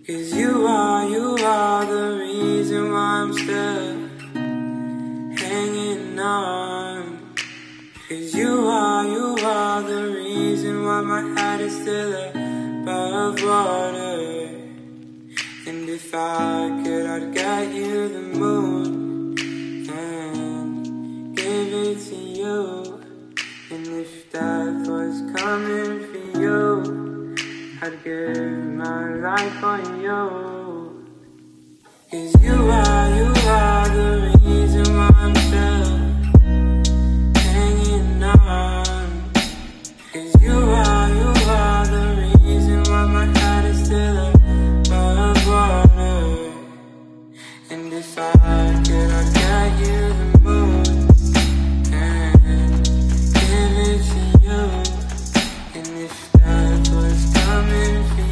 'Cause you are the reason why I'm still hanging on. 'Cause you are the reason why my head is still above water. And if I could, I'd get you the moon and give it to you. And if death was coming for you, I'd give my life for you. 'Cause you are